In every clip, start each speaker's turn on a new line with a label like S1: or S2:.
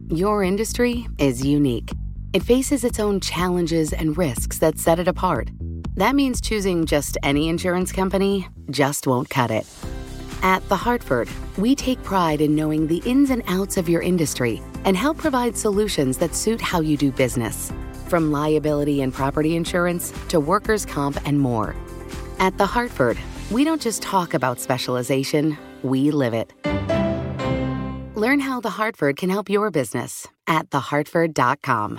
S1: Your industry is unique. It faces its own challenges and risks that set it apart. That means choosing just any insurance company just won't cut it. At The Hartford, we take pride in knowing the ins and outs of your industry and help provide solutions that suit how you do business. From liability and property insurance to workers' comp and more. At The Hartford, we don't just talk about specialization, we live it. Learn how The Hartford can help your business at thehartford.com.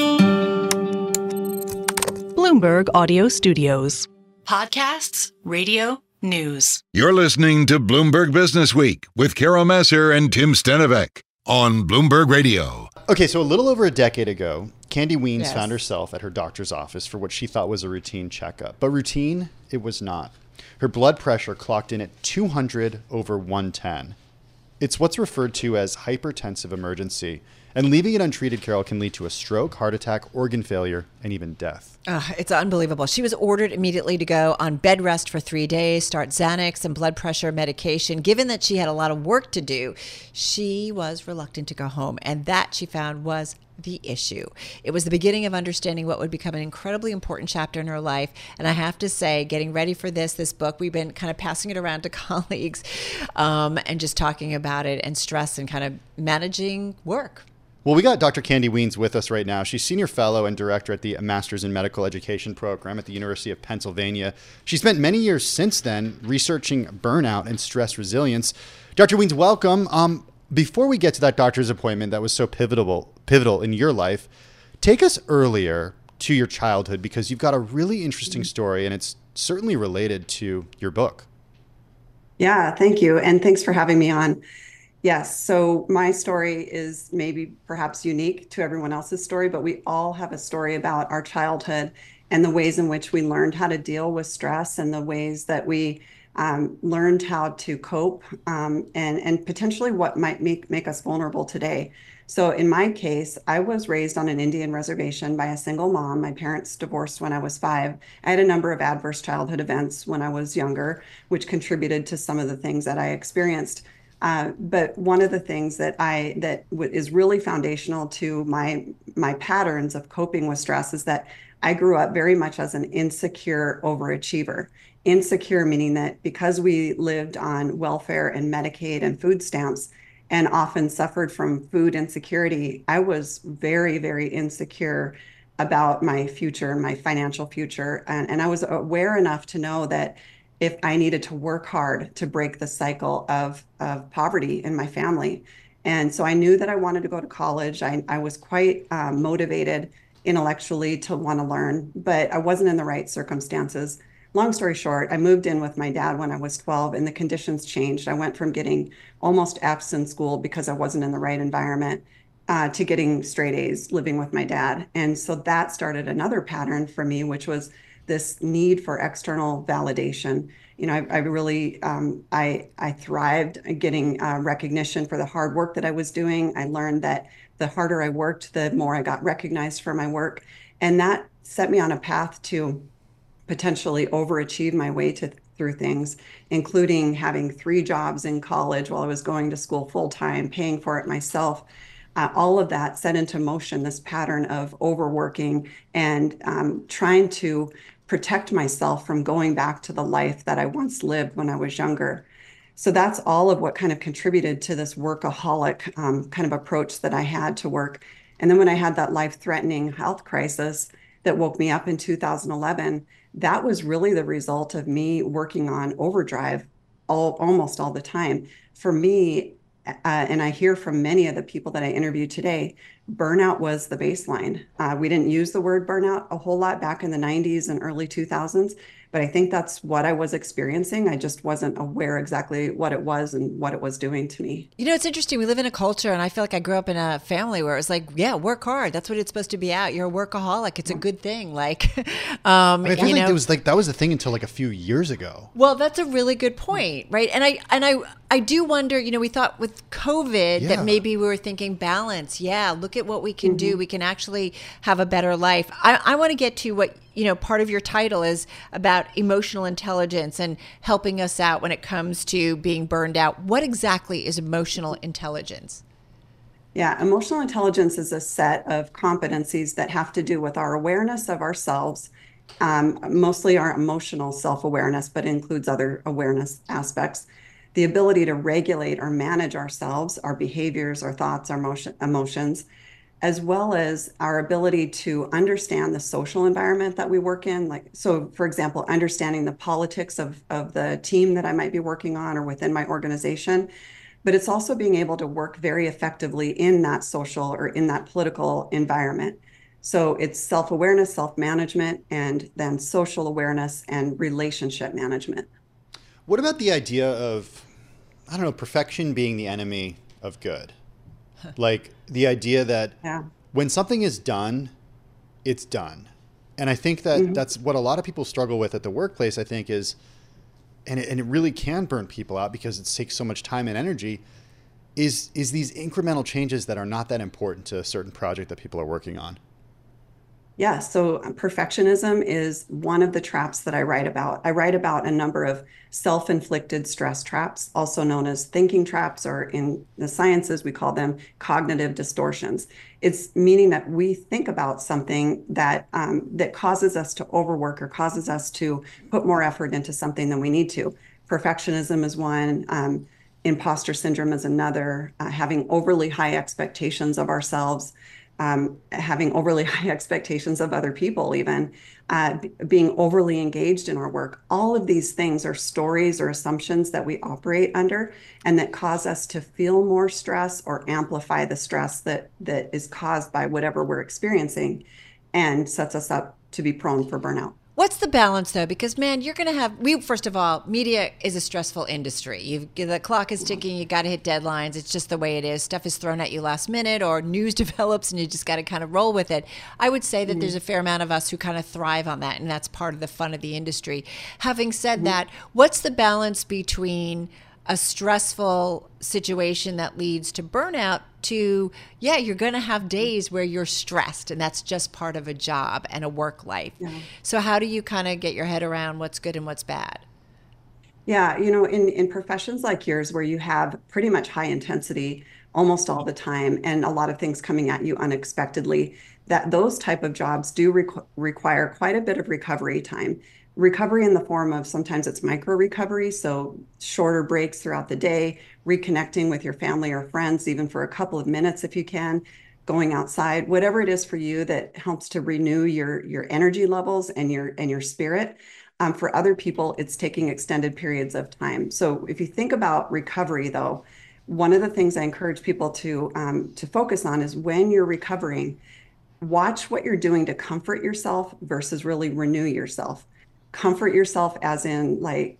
S2: Bloomberg Audio Studios.
S3: Podcasts, radio, news.
S4: You're listening to Bloomberg Business Week with Carol Messer and Tim Stenovec on Bloomberg Radio.
S5: Okay, so a little over a decade ago, Candy Weens found herself at her doctor's office for what she thought was a routine checkup. But routine, it was not. Her blood pressure clocked in at 200 over 110. It's what's referred to as hypertensive emergency. And leaving it untreated, Carol, can lead to a stroke, heart attack, organ failure, and even death.
S6: It's unbelievable. She was ordered immediately to go on bed rest for 3 days, start Xanax and blood pressure medication. Given that she had a lot of work to do, she was reluctant to go home. And that, she found, was the issue. It was the beginning of understanding what would become an incredibly important chapter in her life. And I have to say, getting ready for this book, we've been kind of passing it around to colleagues and just talking about it and stress and kind of managing work.
S5: Well, we got Dr. Candy Weens with us right now. She's senior fellow and director at the Masters in Medical Education program at the University of Pennsylvania. She spent many years since then researching burnout and stress resilience. Dr. Weens, welcome. Before we get to that doctor's appointment that was so pivotal in your life, take us earlier to your childhood, because you've got a really interesting story and it's certainly related to your book.
S7: Yeah, thank you. And thanks for having me on. Yes. So my story is maybe perhaps unique to everyone else's story, but we all have a story about our childhood and the ways in which we learned how to deal with stress and the ways that we learned how to cope and potentially what might make us vulnerable today. So in my case, I was raised on an Indian reservation by a single mom. My parents divorced when I was 5. I had a number of adverse childhood events when I was younger, which contributed to some of the things that I experienced. But one of the things that is really foundational to my patterns of coping with stress is that I grew up very much as an insecure overachiever. Insecure meaning that because we lived on welfare and Medicaid and food stamps and often suffered from food insecurity, I was very, very insecure about my future, my financial future. And I was aware enough to know that if I needed to work hard to break the cycle of poverty in my family. And so I knew that I wanted to go to college. I was quite motivated intellectually to want to learn, but I wasn't in the right circumstances. Long story short, I moved in with my dad when I was 12 and the conditions changed. I went from getting almost F's in school because I wasn't in the right environment to getting straight A's living with my dad. And so that started another pattern for me, which was this need for external validation. You know, I really, I thrived getting recognition for the hard work that I was doing. I learned that the harder I worked, the more I got recognized for my work. And that set me on a path to potentially overachieve my way through things, including having 3 jobs in college while I was going to school full-time, paying for it myself. All of that set into motion this pattern of overworking and trying to protect myself from going back to the life that I once lived when I was younger. So that's all of what kind of contributed to this workaholic kind of approach that I had to work. And then when I had that life-threatening health crisis that woke me up in 2011, that was really the result of me working on overdrive almost all the time. For me, and I hear from many of the people that I interviewed today, burnout was the baseline. We didn't use the word burnout a whole lot back in the 90s and early 2000s, but I think that's what I was experiencing. I just wasn't aware exactly what it was and what it was doing to me.
S6: You know, it's interesting. We live in a culture, and I feel like I grew up in a family where it was like, yeah, work hard. That's what it's supposed to be at. You're a workaholic. It's a good thing. Like,
S5: I feel like it was like that was the thing until like a few years ago.
S6: Well, that's a really good point, right? And I do wonder. You know, we thought with COVID that maybe we were thinking balance. Yeah, look at what we can do. We can actually have a better life. I want to get to what, you know, part of your title is about emotional intelligence and helping us out when it comes to being burned out. What exactly is emotional intelligence?
S7: Yeah, emotional intelligence is a set of competencies that have to do with our awareness of ourselves, mostly our emotional self-awareness, but includes other awareness aspects. The ability to regulate or manage ourselves, our behaviors, our thoughts, our emotions, as well as our ability to understand the social environment that we work in. Like, so for example, understanding the politics of the team that I might be working on or within my organization, but it's also being able to work very effectively in that social or in that political environment. So it's self-awareness, self-management, and then social awareness and relationship management.
S5: What about the idea of, I don't know, perfection being the enemy of good? Like the idea that
S7: Yeah.
S5: when something is done, it's done. And I think that that's what a lot of people struggle with at the workplace, I think is, and it really can burn people out because it takes so much time and energy, is these incremental changes that are not that important to a certain project that people are working on.
S7: Yeah, so perfectionism is one of the traps that I write about. I write about a number of self-inflicted stress traps, also known as thinking traps, or in the sciences, we call them cognitive distortions. It's meaning that we think about something that causes us to overwork or causes us to put more effort into something than we need to. Perfectionism is one. Imposter syndrome is another. Having overly high expectations of ourselves, having overly high expectations of other people, even being overly engaged in our work. All of these things are stories or assumptions that we operate under and that cause us to feel more stress or amplify the stress that is caused by whatever we're experiencing and sets us up to be prone for burnout.
S6: What's the balance though? Because man, you're going to have, first of all, media is a stressful industry. The clock is ticking. You got to hit deadlines. It's just the way it is. Stuff is thrown at you last minute or news develops and you just got to kind of roll with it. I would say that there's a fair amount of us who kind of thrive on that. And that's part of the fun of the industry. Having said that, what's the balance between a stressful situation that leads to burnout to, yeah, you're going to have days where you're stressed and that's just part of a job and a work life. Yeah. So how do you kind of get your head around what's good and what's bad?
S7: Yeah, in professions like yours where you have pretty much high intensity almost all the time and a lot of things coming at you unexpectedly, that those type of jobs do require quite a bit of recovery time. Recovery in the form of sometimes it's micro recovery, so shorter breaks throughout the day, reconnecting with your family or friends, even for a couple of minutes if you can, going outside, whatever it is for you that helps to renew your energy levels and your spirit. For other people, it's taking extended periods of time. So if you think about recovery, though, one of the things I encourage people to focus on is when you're recovering, watch what you're doing to comfort yourself versus really renew yourself. Comfort yourself as in like,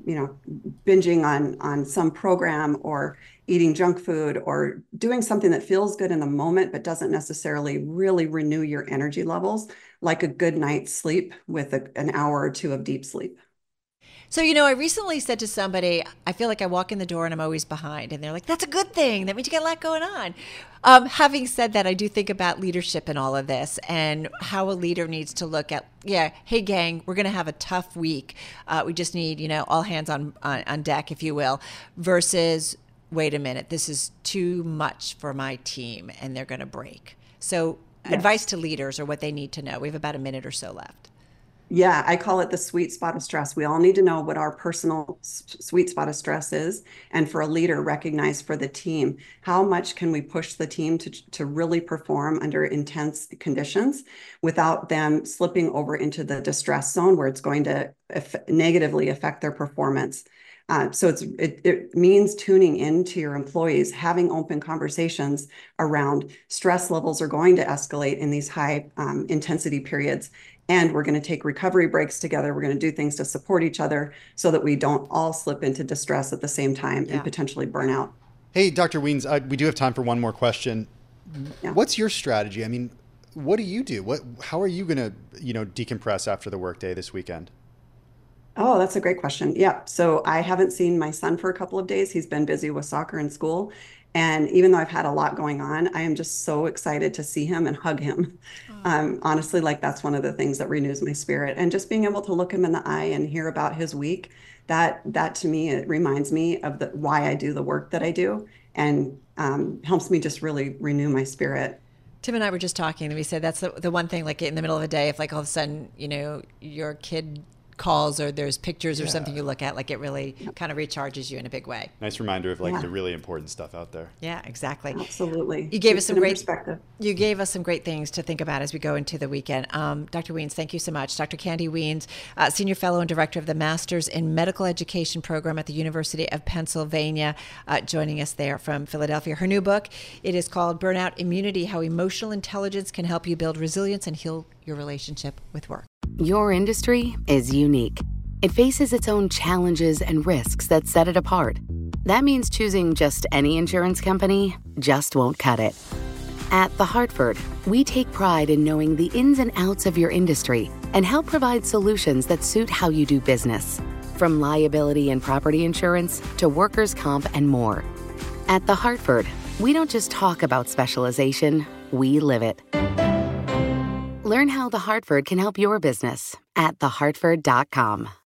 S7: binging on some program or eating junk food or doing something that feels good in the moment, but doesn't necessarily really renew your energy levels, like a good night's sleep with an hour or two of deep sleep.
S6: So, I recently said to somebody, I feel like I walk in the door and I'm always behind. And they're like, that's a good thing. That means you got a lot going on. Having said that, I do think about leadership in all of this and how a leader needs to look at, hey, gang, we're going to have a tough week. We just need, all hands on deck, if you will, versus, wait a minute, this is too much for my team and they're going to break. So advice to leaders or what they need to know. We have about a minute or so left.
S7: Yeah, I call it the sweet spot of stress. We all need to know what our personal sweet spot of stress is. And for a leader, recognize for the team, how much can we push the team to really perform under intense conditions without them slipping over into the distress zone where it's going to negatively affect their performance. So it means tuning into your employees, having open conversations around stress levels are going to escalate in these high intensity periods. And we're going to take recovery breaks together. We're going to do things to support each other so that we don't all slip into distress at the same time and potentially burn out.
S5: Hey, Dr. Wiens, we do have time for one more question.
S7: Yeah.
S5: What's your strategy? I mean, what do you do? How are you going to, decompress after the workday this weekend?
S7: Oh, that's a great question. Yeah. So I haven't seen my son for a couple of days. He's been busy with soccer and school. And even though I've had a lot going on, I am just so excited to see him and hug him. Honestly, like that's one of the things that renews my spirit. And just being able to look him in the eye and hear about his week, that to me, it reminds me of why I do the work that I do. And helps me just really renew my spirit.
S6: Tim and I were just talking, and we said that's the one thing, like in the middle of the day, if like all of a sudden, your kid calls or there's pictures or something you look at, like it really kind of recharges you in a big way.
S5: Nice reminder of like the really important stuff out there.
S6: Yeah, exactly.
S7: Absolutely.
S6: You gave us some great
S7: perspective.
S6: You gave us some great things to think about as we go into the weekend. Dr. Wiens, thank you so much. Dr. Candy Wiens, Senior Fellow and Director of the Masters in Medical Education program at the University of Pennsylvania, joining us there from Philadelphia. Her new book, it is called Burnout Immunity: How Emotional Intelligence Can Help You Build Resilience and Heal Your Relationship with Work.
S1: Your industry is unique. It faces its own challenges and risks that set it apart. That means choosing just any insurance company just won't cut it. At The Hartford, we take pride in knowing the ins and outs of your industry and help provide solutions that suit how you do business, from liability and property insurance to workers' comp and more. At The Hartford, we don't just talk about specialization, we live it. Learn how The Hartford can help your business at thehartford.com.